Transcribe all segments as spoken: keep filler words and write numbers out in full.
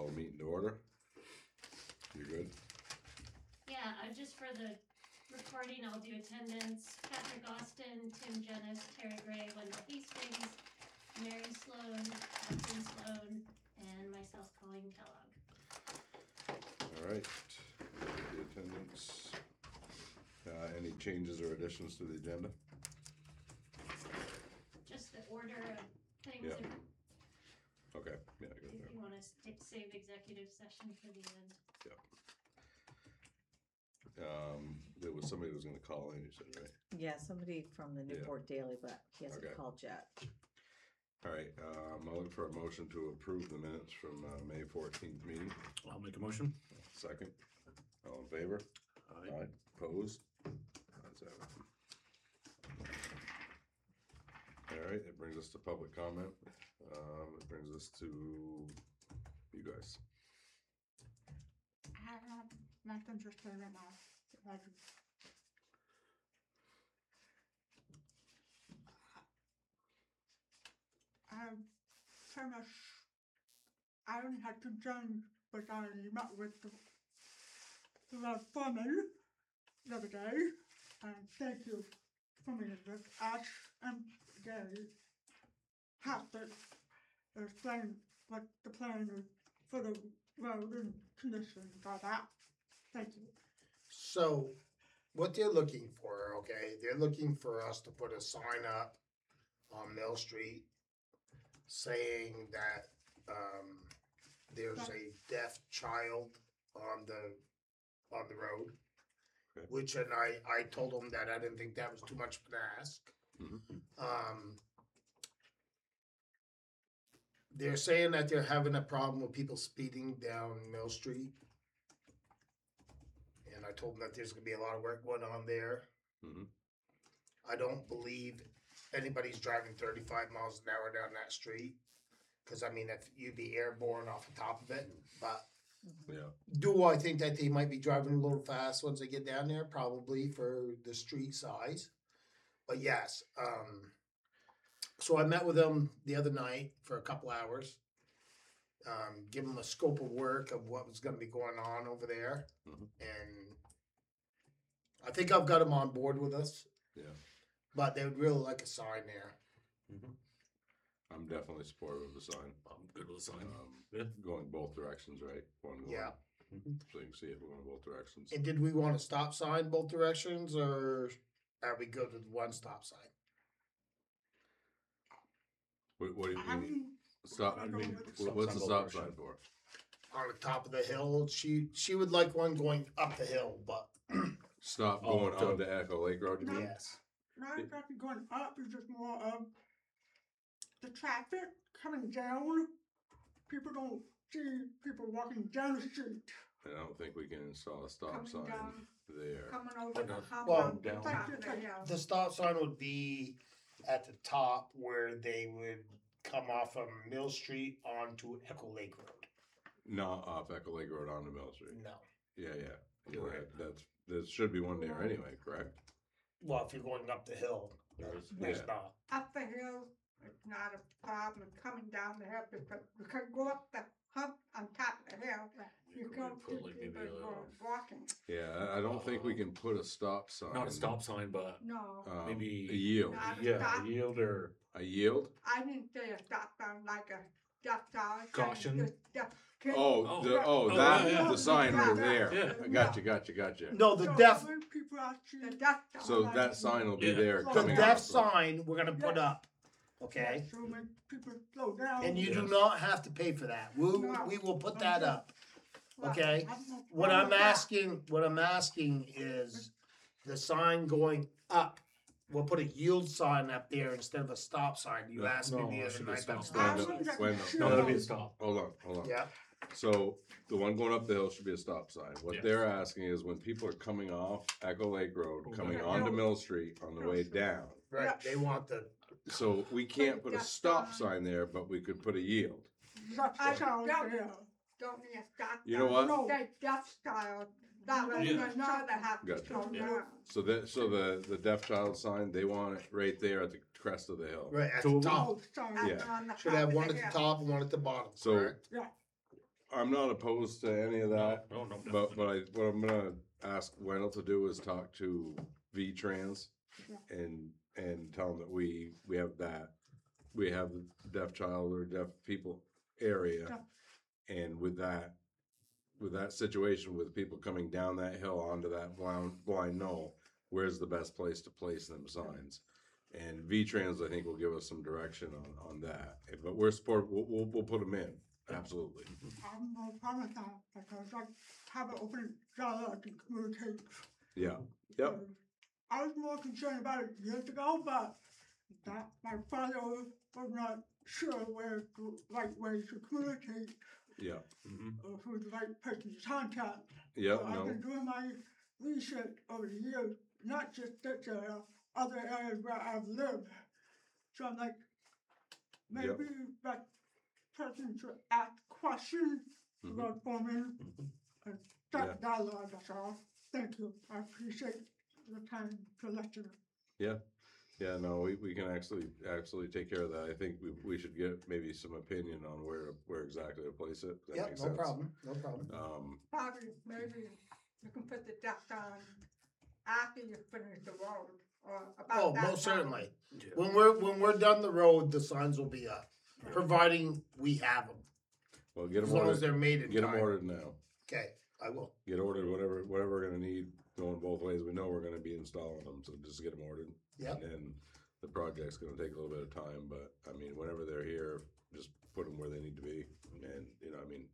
call the meeting to order. You good? Yeah, uh, just for the recording, I'll do attendance. Patrick Austin, Tim Jennis, Terry Gray, Wendell Hastings, Mary Sloan, Austin Sloan, and myself, Colleen Kellogg. All right, the attendance. Uh, any changes or additions to the agenda? Just the order of things. Yeah. If, Okay, yeah, I got if that. you want to save executive session for the end. Um, there was somebody who was gonna call in, you said, right? Yeah, somebody from the Yeah. Newport Daily, but he hasn't Okay. called yet. All right, um, I'll look for a motion to approve the minutes from, uh, May fourteenth meeting. I'll make a motion. Second, all in favor? Aye. Opposed? Ayes have it. All right, it brings us to public comment. Um, it brings us to you guys. I have nothing to say right now. Like, I pretty much, I only had two jobs, but I met with the, the foreman the other day, and thank you for me with Ash and Gary have to explain what the plan is for the road and conditions and all that. Thank you. So, what they're looking for, okay, they're looking for us to put a sign up on Mill Street saying that, um, there's a deaf child on the, on the road. Okay. Which, and I, I told them that I didn't think that was too much of an ask. Mhm. Um, they're saying that they're having a problem with people speeding down Mill Street. And I told them that there's gonna be a lot of work going on there. Mhm. I don't believe anybody's driving thirty-five miles an hour down that street. Cause I mean, if you'd be airborne off the top of it, but Yeah, do I think that they might be driving a little fast once they get down there? Probably for the street size. But yes, um, so I met with them the other night for a couple hours. Um, give them a scope of work of what was gonna be going on over there. Mhm. And I think I've got them on board with us, yeah. but they would really like a sign there. I'm definitely supportive of the sign. I'm good with the sign. Um, Yeah. going both directions, right? One going, Yeah. so you can see it going both directions. And did we want a stop sign both directions, or are we good with one stop sign? What, what do you, I what do you- mean, stop, I I go mean, with- what- what's the Stop stop sign sign both for? On the top of the hill, she she would like one going up the hill, but Stop Oh, going to- onto Echo Lake Road, you mean? yes. not exactly going up, it's just more of the traffic coming down. People don't see people walking down the street, I don't think we can install a stop Coming sign down. there. coming over Like the a- hump Well, on the down. top of the hill. The stop sign would be at the top where they would come off of Mill Street onto Echo Lake Road. Not off Echo Lake Road onto Mill Street. No. Yeah, yeah, yeah, Correct. that- that's, there should be one there anyway, correct? Well, if you're going up the hill, there's, there's Yeah. not. Up the hill, it's not a problem coming down the hill because you can go up the hump on top of the hill. You We go could to put, like, people maybe a- go walking. Yeah, I, I don't think we can put a stop sign. Not a stop sign, but No, um, maybe- A yield, Not a yeah, stop. a yield or a yield? I didn't say a stop sign like a stop sign. Caution. Just- just- Oh, Oh. the, oh, Oh, that, yeah, yeah. the sign Yeah, over yeah. there. Yeah. I gotcha, gotcha, gotcha. No, the So deaf, when people actually- The deaf sign. So that sign will be Yeah. there The the coming deaf off. of- sign we're gonna put up, okay? So when people slow down. And you do Yes. not have to pay for that. We, No. we will put that up. Well, okay. I have no What problem I'm with that. asking, what I'm asking is the sign going up. We'll put a yield sign up there instead of a stop sign. You No, asked me no, the it other should be a night. stop that's sign. I not- Wendell, wasn't Wendell. sure. no, that'd be a stop. Hold on, hold on. Yeah, So the one going up the hill should be a stop sign. What Yes. they're asking is when people are coming off Echo Lake Road, coming Okay. onto Mill Street on the way down. right, they want the, So we can't put a stop sign there, but we could put a yield. Deaf I style don't- hill. Don't need a stop. You know sign. what? No. Say deaf style, that way Yeah. you know they have to Gotcha. slow Yeah. down. So that, so the, the deaf child sign, they want it right there at the crest of the hill. right, at So the top. Oh, sorry. And Yeah. on the Should top have of one the at the hill. top and one at the bottom, So- correct? Yeah. I'm not opposed to any of that. No, no, But, definitely. but I, what I'm gonna ask Wendell to do is talk to V-Trans Yeah. and, and tell them that we, we have that, we have the deaf child or deaf people area. And with that, with that situation with people coming down that hill onto that blind, blind knoll, where's the best place to place them signs? And V-Trans, I think, will give us some direction on, on that. But we're support, we'll, we'll, we'll put them in, absolutely. I'm no problem with that, because I have an open dialogue and communicate. Yeah, yep, because I was more concerned about it years ago, but that my father was not sure where the right way to communicate, yeah, Mhm. or who the right person to contact. yeah, So I've no, been doing my research over the years, not just this area, other areas where I've lived. So I'm like, maybe that person should ask questions Mhm. about forming Mhm. and Yeah. that dialogue, that's all. Thank you, I appreciate the time to lecture. yeah, no, we, we can actually, actually take care of that. I think we, we should get maybe some opinion on where, to- where exactly to place it. That Yeah, makes no sense. problem, no problem. Um, Probably, maybe you can put the deck on after you finish the road, or about Oh, that most time. certainly. Yeah. When we're, when we're done the road, the signs will be up, providing we have them. well, get As them long as ordered, they're made in get them time. ordered now. Okay, I will. Get ordered, whatever, whatever we're gonna need, going both ways. We know we're gonna be installing them, so just get them ordered. Yep. And then the project's gonna take a little bit of time, but I mean, whenever they're here, just put them where they need to be. And, you know, I mean,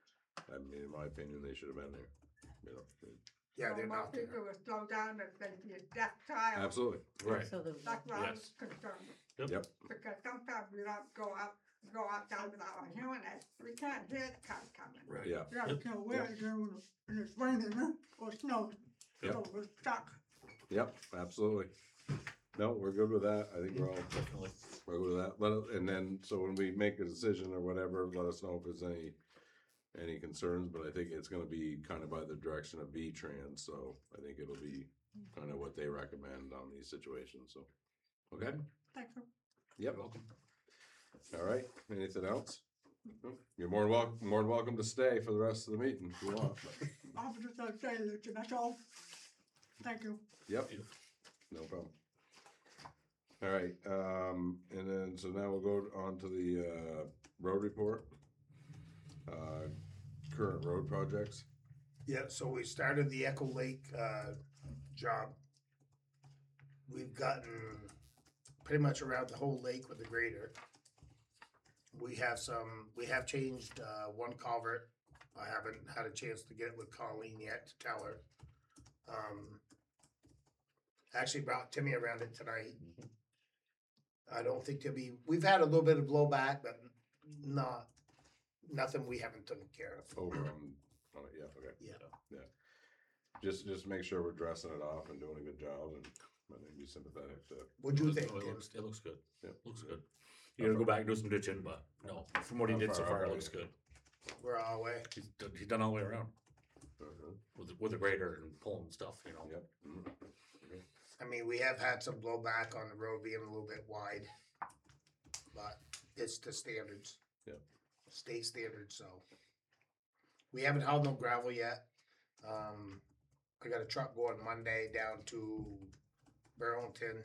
I mean, in my opinion, they should have been there, you know. Yeah, So they're most not there. people will slow down if they see a deaf child. Absolutely, Right. Absolutely. That's what I was Yes. concerned, yep, because sometimes we don't go out, go outside without our hearing aids, we can't hear the car coming. Right. yeah, Yeah, you can't wear it during when it- when it's raining or snowing, Yep. so we're stuck. yep, absolutely. No, we're good with that. I think we're all, Definitely. we're good with that. Let, it- and then, so when we make a decision or whatever, let us know if there's any, any concerns, but I think it's gonna be kind of by the direction of V-Trans, so I think it'll be kind of what they recommend on these situations, so. Okay, Thank you. yep, You're welcome. all right, anything else? You're more than welcome, more than welcome to stay for the rest of the meeting if you want. I was just gonna say that, that's all. Thank you. Yep, no problem. All right, um, and then, so now we'll go on to the, uh, road report. Uh, current road projects. Yeah, so we started the Echo Lake, uh, job. We've gotten pretty much around the whole lake with the grader. We have some, we have changed, uh, one culvert. I haven't had a chance to get with Colleen yet to tell her. Um, actually brought Timmy around it tonight. I don't think there'll be, we've had a little bit of blowback, but not, nothing we haven't taken care of. Over on, on it, yeah, okay. Yeah. Yeah. Just, just make sure we're dressing it off and doing a good job and I think be sympathetic to, What'd you It- think, oh, It Tim? looks, it looks good. yeah. Looks good. You gotta go back and do some ditching, but no, from what he How did so far far, up it are looks you? good. We're all away. He's done, he's done all the way around Uh-huh. with, the- with the grader and pulling stuff, you know. Yep. Mhm. I mean, we have had some blowback on the road being a little bit wide, but it's the standards. Yep. State standards, so. We haven't hauled no gravel yet. Um, I got a truck going Monday down to Burlington.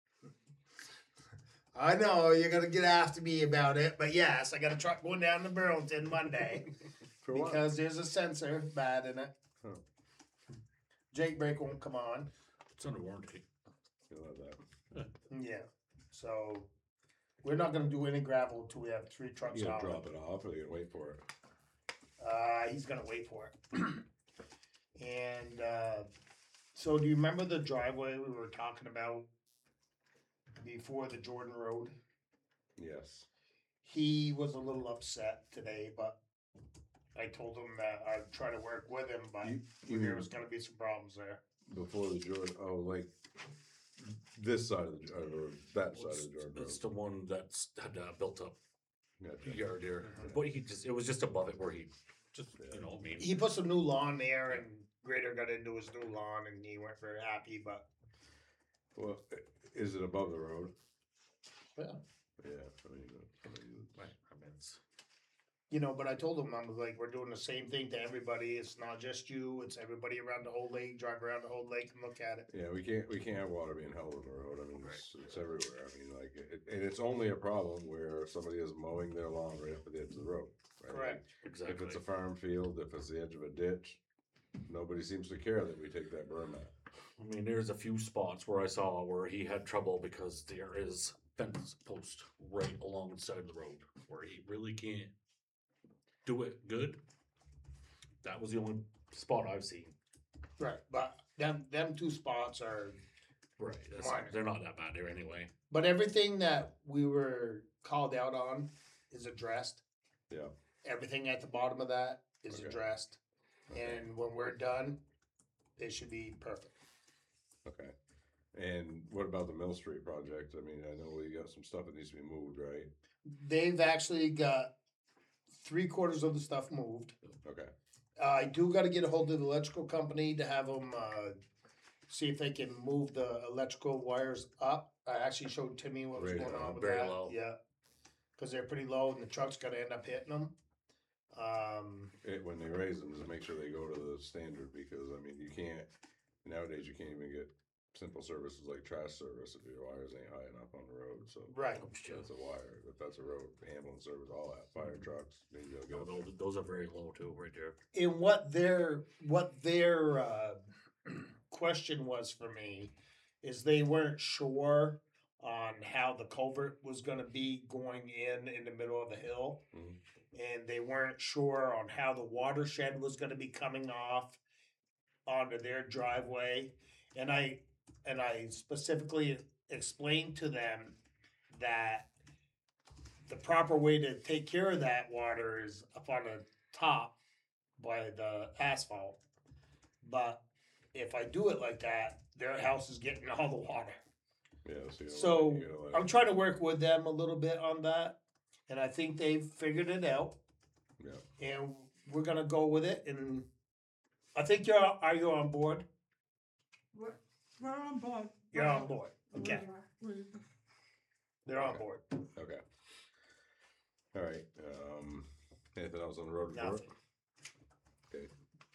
I know, you're gonna get after me about it, but yes, I got a truck going down to Burlington Monday. For what? Because there's a sensor bad in it. Huh. Jake brake won't come on. It's under warranty. You'll have that. Yeah, so we're not gonna do any gravel until we have three trucks You gonna hauling. drop it off or you gonna wait for it? Uh, he's gonna wait for it. And, uh, so do you remember the driveway we were talking about before the Jordan Road? Yes. He was a little upset today, but I told him that I'd try to work with him, but You, you there mean was gonna be some problems there. before the Jordan, oh, like this side of the, Jordan or that side of the Jordan Road? It's the one that's had uh, built up Gotcha. yard here, but he just, it was just above it where he just, you know, I mean. He put some new lawn there and Grader got into his new lawn and he weren't very happy, but Well, i- is it above the road? Yeah. Yeah, I mean, uh, I mean, Right, I mean, it's, You know, but I told them, I was like, we're doing the same thing to everybody. It's not just you, it's everybody around the whole lake. Drive around the whole lake and look at it. Yeah, we can't, we can't have water being held on the road, I mean, it's, it's everywhere, I mean, like, it, and it's only a problem where somebody is mowing their lawn right up at the edge of the road. right? Correct. If Exactly. it's a farm field, if it's the edge of a ditch, nobody seems to care that we take that berm out. I mean, there's a few spots where I saw where he had trouble because there is fence post right alongside the road where he really can't do it good. That was the only spot I've seen. Right, but them, them two spots are, Right. That's, Minor. they're not that bad there anyway. but everything that we were called out on is addressed. Yeah. Everything at the bottom of that is Okay. addressed. And when we're done, it should be perfect. Okay. And what about the Mill Street project? I mean, I know we got some stuff that needs to be moved, right? They've actually got three quarters of the stuff moved. Okay, Uh, I do gotta get a hold of the electrical company to have them, uh, see if they can move the electrical wires up. I actually showed Timmy what was Very going low, on with very that. low. Yeah. Cause they're pretty low and the truck's gonna end up hitting them. Um, it, when they raise them, just make sure they go to the standard, because, I mean, you can't, nowadays, you can't even get simple services like trash service if your wires ain't high enough on the road, so. right. That's a wire, if that's a road, ambulance service, all that, fire trucks, they gotta No, go. those, those are very low too, right there. And what their, what their, uh, question was for me is they weren't sure on how the culvert was gonna be going in, in the middle of the hill. Mhm. And they weren't sure on how the watershed was gonna be coming off onto their driveway. And I, and I specifically explained to them that the proper way to take care of that water is up on the top by the asphalt. But if I do it like that, their house is getting all the water. Yeah, so. you gotta So, let- you gotta let I'm it- trying to work with them a little bit on that, and I think they've figured it out. Yeah. And we're gonna go with it, and I think you're, are you on board? We're, we're on board. You're on board, okay, We- we- they're on Okay. board. Okay. All right, um, anything else on the road report? Nothing. Okay.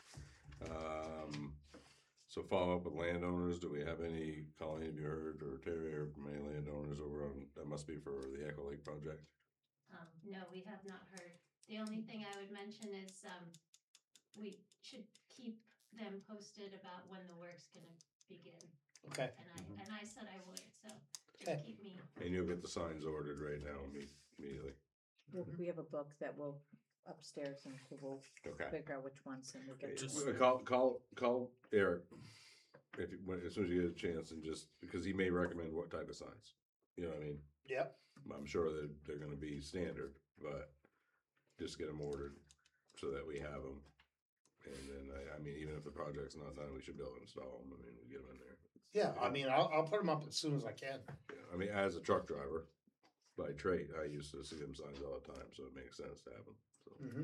Um, so follow up with landowners, do we have any, Colleen, have you heard, or Terry, or from any landowners over on, that must be for the Echo Lake project? Um, no, we have not heard. The only thing I would mention is, um, we should keep them posted about when the work's gonna begin. Okay, And I, and I said I would, so Okay. just keep me. And you'll get the signs ordered right now, imme- immediately, We'll- We have a book that will upstairs and so we'll okay. figure out which ones and we'll get. Just- them. Uh, Call, call, call Eric, if, you- when, as soon as you get a chance, and just, because he may recommend what type of signs, you know what I mean? yep, I'm sure that they're gonna be standard, but just get them ordered so that we have them. And then, I, I mean, even if the project's not done, we should be able to install them, I mean, we get them in there. yeah, I mean, I'll, I'll put them up as soon as I can. Yeah, I mean, as a truck driver, by trade, I used to see them signs all the time, so it makes sense to have them, so. Mhm.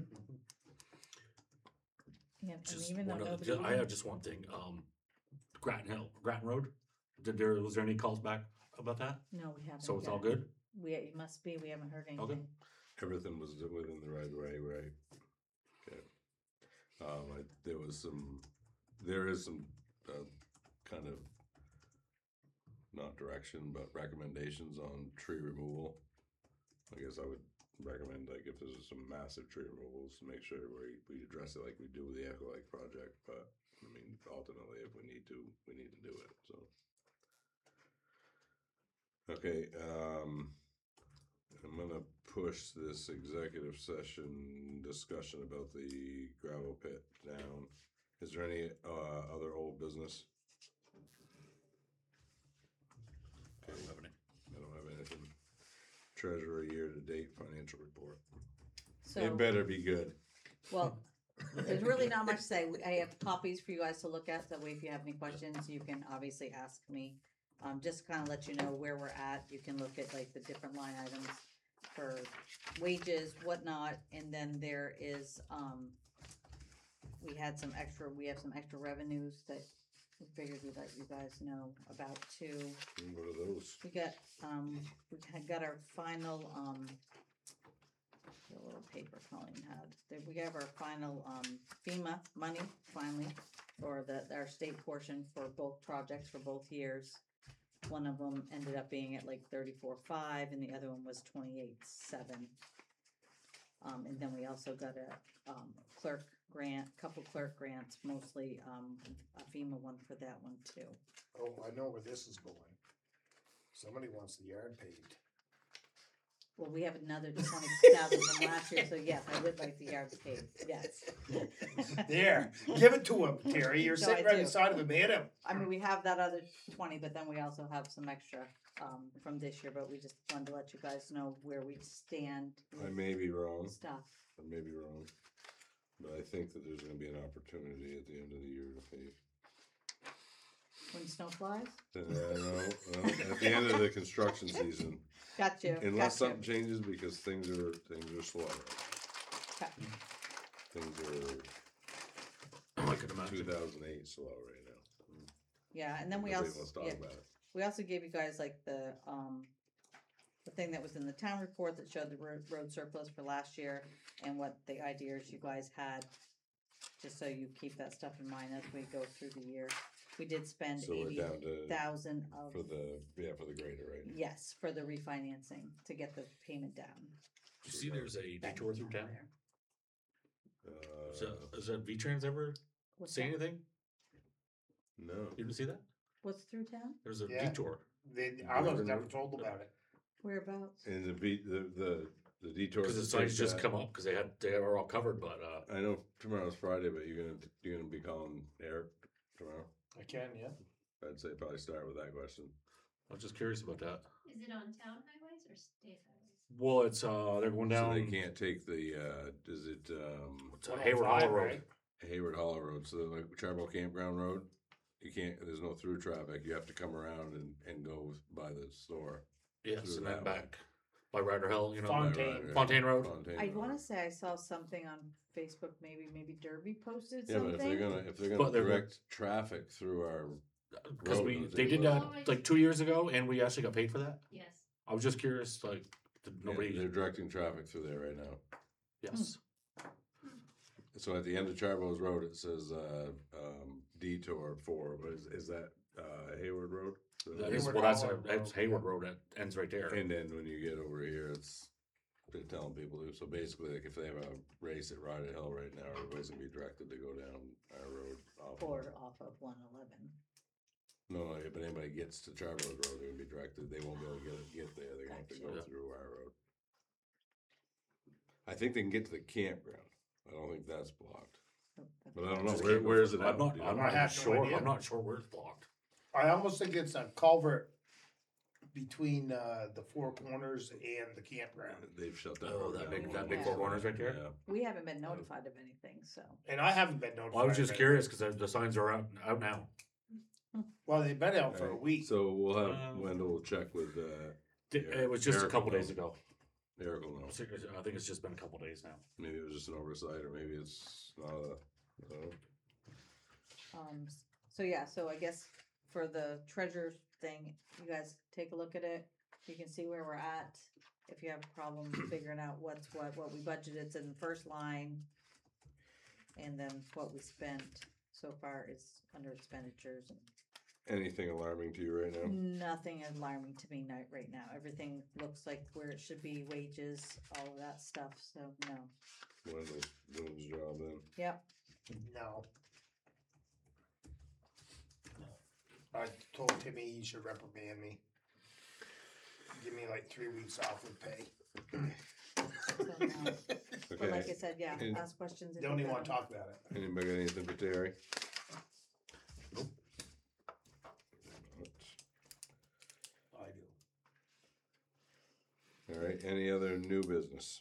Yeah, and Just even though one other, nobody. ju- I have just one thing, um, Grattan Hill, Grattan Road, did there, was there any calls back about that? No, we haven't. So it's all yet. good? We, it must be, we haven't heard Okay. anything. Everything was within the right way, right? Okay. Um, I, there was some, there is some, uh, kind of, not direction, but recommendations on tree removal. I guess I would recommend, like, if there's some massive tree removals, to make sure we, we address it like we do with the Echo Lake project, but, I mean, ultimately, if we need to, we need to do it, so. Okay, um, I'm gonna push this executive session discussion about the gravel pit down. Is there any, uh, other old business? I don't have any. I don't have anything. Treasurer year-to-date financial report. So, It better be good. well, there's really not much to say. We- I have copies for you guys to look at. That way, if you have any questions, you can obviously ask me. Um, just kind of let you know where we're at. You can look at like the different line items for wages, whatnot, and then there is, um, we had some extra, we have some extra revenues that we figured we'd let you guys know about too. What are those? We got, um, we had got our final, um, The little paper Colleen had. Did we have our final um, FEMA money finally for the our state portion for both projects for both years? One of them ended up being at like thirty-four five, and the other one was twenty-eight seven. Um, and then we also got a um, clerk grant, couple clerk grants, mostly um, a FEMA one for that one too. Oh, I know where this is going. Somebody wants the yard paved. Well, we have another twenty thousand from last year, so yes, I would like the yard paved. Yes. There, give it to him, Terry. You're No, sitting I right do. beside him. Hit him. I mean, we have that other twenty, but then we also have some extra um, from this year. But we just wanted to let you guys know where we stand I with may be wrong, stuff. I may be wrong, but I think that there's gonna be an opportunity at the end of the year to pave. When snow flies, Uh, no, no, at the end of the construction season, got you. unless got you. something changes, because things are, things are slow. Okay. Things are I could two imagine. thousand eight slow right now. Yeah, and then we Nobody also wants to talk yeah, about it. we also gave you guys like the um the thing that was in the town report that showed the road, road surplus for last year and what the ideas you guys had. Just so you keep that stuff in mind as we go through the year. We did spend So we're eighty down to, thousand of for the, yeah, for the grader, right? yes for the refinancing to get the payment down. You see, there's a Back detour through down town. there. Is that, Uh, is that V-Trans ever What's say that? anything? no. You didn't see that? What's through town? There's a Yeah. detour. They, I was never told about it. Whereabouts? And the beat, the, the, the detour. Because the to signs take just that- come up because they had they were all covered, but uh, I know tomorrow's Friday, but you're gonna, you're gonna be calling Eric tomorrow? I can, yeah. I'd say probably start with that question. I was just curious about that. Is it on town highways or state highways? Well, it's uh they're going So down they can't take the, uh, is it, um, what's that, Hayward Hollow Road. Right? Hayward Hollow Road, so like Charbel Campground Road? You can't, there's no through traffic, you have to come around and, and go by the store. Yes, through and that then way. back by Ryder Hill, you know. By Fontaine. Ryder- Fontaine Road. Fontaine I Road. want to say I saw something on Facebook. Maybe maybe Derby posted Yeah, but something. if they're gonna, if they're But gonna they're gonna- direct traffic through our, Because Road, we those they are did road. that Always. like two years ago, and we actually got paid for that. Yes. I was just curious, like did yeah, nobody. they're directing traffic through there right now. Yes. So at the end of Charbel's Road, it says, uh, um, detour four, but is, is that, uh, Hayward Road? So That that- is, Hayward well, that's, Hollow our- that's Road, Hayward yeah. Road. It ends right there. And then when you get over here, it's, they're telling people to, so basically, like, if they have a race at Ryder Hill right now, everybody's gonna be directed to go down our road. off of- Or off of one eleven. No, no, if anybody gets to Charbel's Road, they're gonna be directed, they won't be able to get, get there, they're gonna have to go Gotcha. through our road. I think they can get to the campground, I don't think that's blocked, but I don't know, Just where, keep where is it I'm at? not. Do you I'm know? not I have no sure. idea. I'm not sure where it's blocked. I almost think it's a culvert between uh, the Four Corners and the campground. They've shut that Oh, road that down. big- a that long big time Four ago. Corners right there? Yeah. We haven't been notified of anything, so. And I haven't been notified. Well, I was of just it. curious because the signs are out out now. Well, they've been out for a Alright, week. So we'll have Um, Wendell check with, uh, Di- Yeah, It was just Eric a couple will days know. ago. Eric will know. I think it's- I think it's just been a couple days now. Maybe it was just an oversight, or maybe it's not a, I don't know. Um, s- so yeah, so I guess for the treasure thing, you guys take a look at it. You can see where we're at. If you have a problem figuring out what's what, what we budgeted in the first line. And then what we spent so far is under expenditures. Anything alarming to you right now? Nothing alarming to me ni- right now. Everything looks like where it should be, wages, all of that stuff, so no. Wendell's doing his job then. Yep, No. I told Timmy he should reprimand me. Give me like three weeks off with pay. so no. But like I Okay, said, yeah, And- ask questions. if Don't you even got wanna them. talk about it. anybody got anything for Terry? I do. All right, any other new business?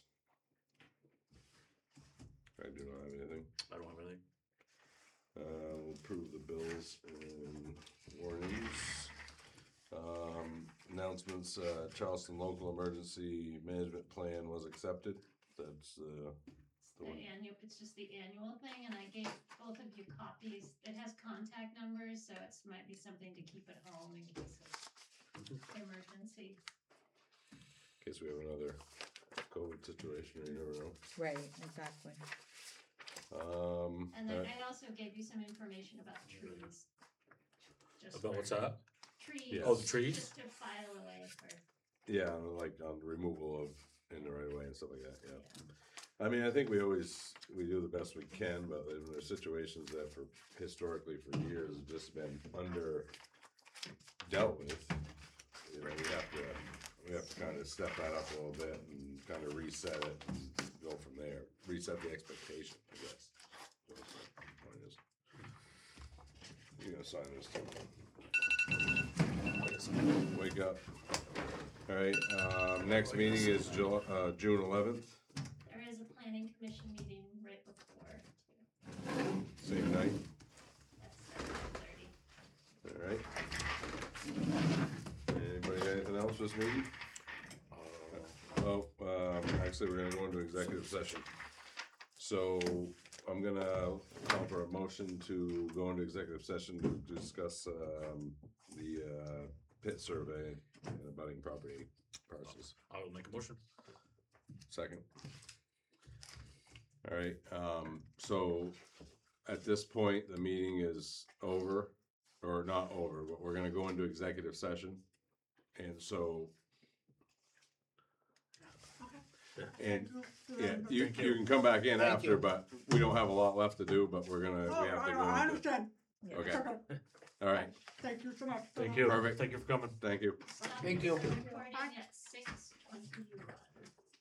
I do not have anything. I don't have anything. Uh, we'll approve the bills and warnings. Um, announcements, uh, Charleston Local Emergency Management Plan was accepted. That's, uh, It's the annual, it's just the annual thing, and I gave both of you copies. It has contact numbers, so it's might be something to keep at home in case of emergency. in case we have another COVID situation, you never know. Right, exactly. Um, And then uh, I also gave you some information about trees. Just About for what's that? Trees. Yeah. Oh, the trees? Just to file away for, yeah, like on removal of in the right of way and stuff like that, yeah. I mean, I think we always, we do the best we can, but there are situations that for, historically for years have just been under dealt with. You know, we have to, we have to kind of step that up a little bit and kind of reset it and go from there, reset the expectation, I guess. That's what the point is. You're gonna sign this too. Wake up. All right, um, next meeting is July, uh, June eleventh, there is a planning commission meeting right before, too. same night, That's seven thirty. all right. Anybody got anything else for this meeting? Uh, Oh, um, actually, we're gonna go into executive session. So I'm gonna call for a motion to go into executive session to discuss, um, the, uh, pit survey and abutting property parcels. I will make a motion. Second. All right, um, so at this point, the meeting is over, or not over, but we're gonna go into executive session. And so, and, Thank you for yeah, that. you, Thank you you. can come back in Thank after, you. but we don't have a lot left to do, but we're gonna, Oh, we have to I, go I into, understand. okay, Okay. all right, Thank you so much. Thank you. Perfect. Thank you for coming. thank you. Stop Thank you. Recording at six twenty-one.